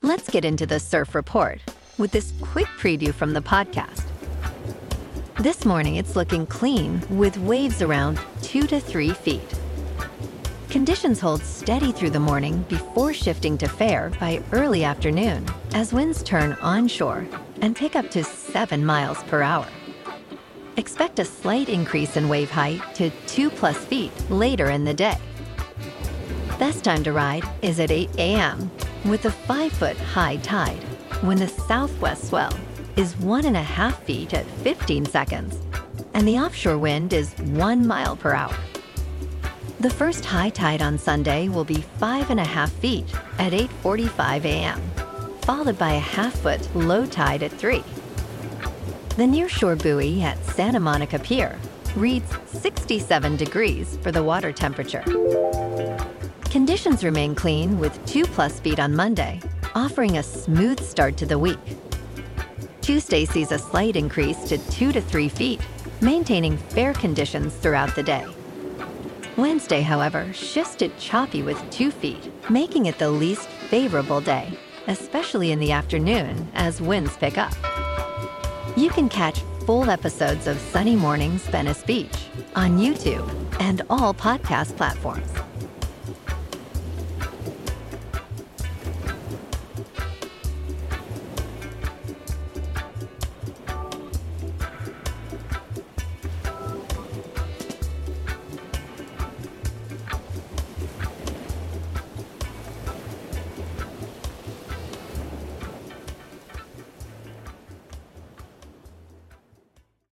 Let's get into the surf report with this quick preview from the podcast. This morning, it's looking clean with waves around 2 to 3 feet. Conditions hold steady through the morning before shifting to fair by early afternoon as winds turn onshore and pick up to 7 miles per hour. Expect a slight increase in wave height to 2+ feet later in the day. Best time to ride is at 8 a.m. with a 5-foot high tide when the southwest swell is 1.5 feet at 15 seconds and the offshore wind is 1 mile per hour. The first high tide on Sunday will be 5.5 feet at 8:45 a.m., followed by a 1/2 foot low tide at 3. The nearshore buoy at Santa Monica Pier reads 67 degrees for the water temperature. Conditions remain clean with 2+ feet on Monday, offering a smooth start to the week. Tuesday sees a slight increase to 2 to 3 feet, maintaining fair conditions throughout the day. Wednesday, however, shifts to choppy with 2 feet, making it the least favorable day, especially in the afternoon as winds pick up. You can catch full episodes of Sunny Mornings Venice Beach on YouTube and all podcast platforms.